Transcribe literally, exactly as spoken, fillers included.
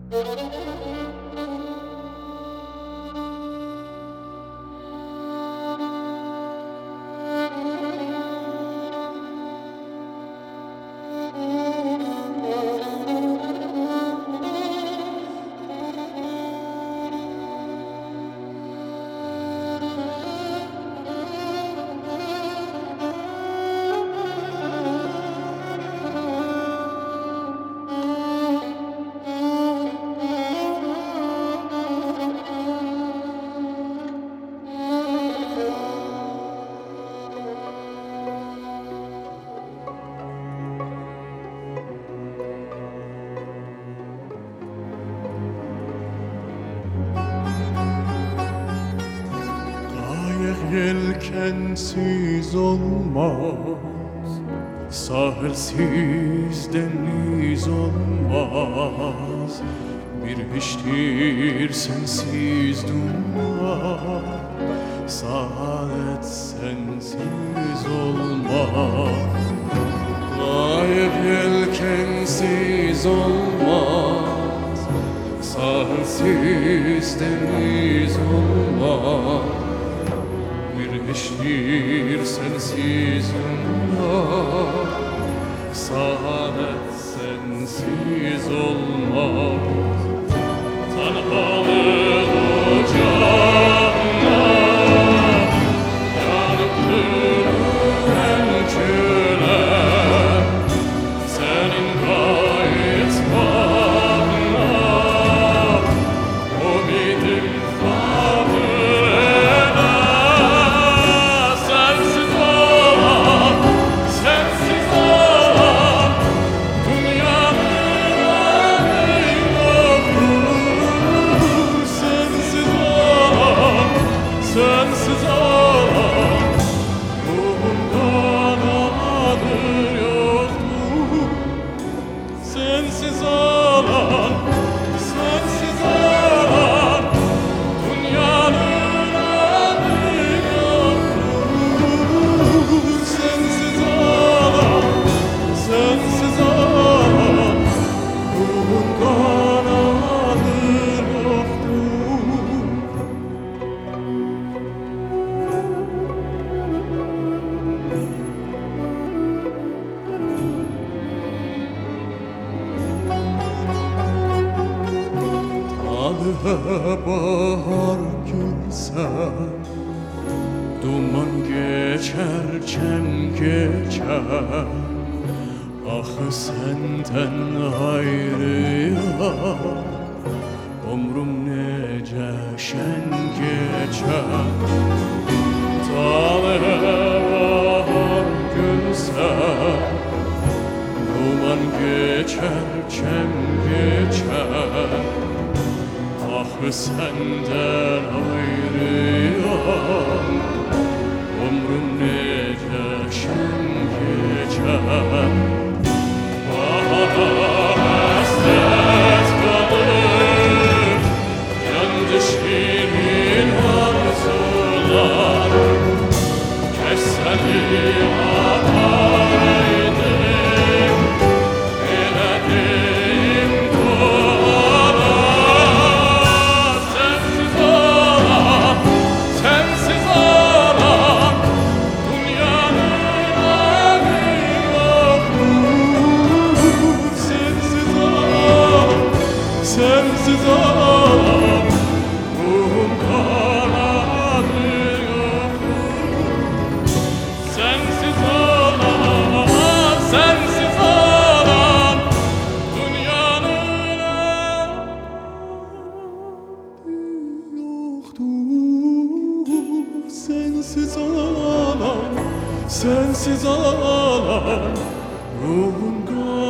Yelkensiz olmaz, sahilsiz deniz olmaz. Bir hiçtir sensiz dünya, saadet sensiz olmaz. Layık yelkensiz olmaz, sahilsiz deniz olmaz. Birleştir sensiz dünya, saadet sensiz olmaz. Tanrı'nın ocağına yanıp dönen köle, senin gayet bağına umidim sensiz olan ruhumdan adır yoktur. Sensiz olan, sensiz olan dünyanın adı yoktur. Sensiz olan, sensiz olan ruhumdan adır yoktur. Bahar gülsen, duman geçer, çem geçer. Ah senden ayrı ömrüm nece şen geçer. Talih bahar gülsen, duman geçer, çem geçer. Ah senden ayrıyam, ömrüm nece şen geçer. Bahara hasret kalır, yandı şirin arzular. Keseli ataraydım, eledim dua. Sensiz olan, sensiz olan dünyanın adı yoktur. Sensiz olan, sensiz olan ruhum kanadı yoktur. Sensiz olan, sensiz olan dünyanın adı yoktur. Sensiz olan, sensiz olan ruhum kanadı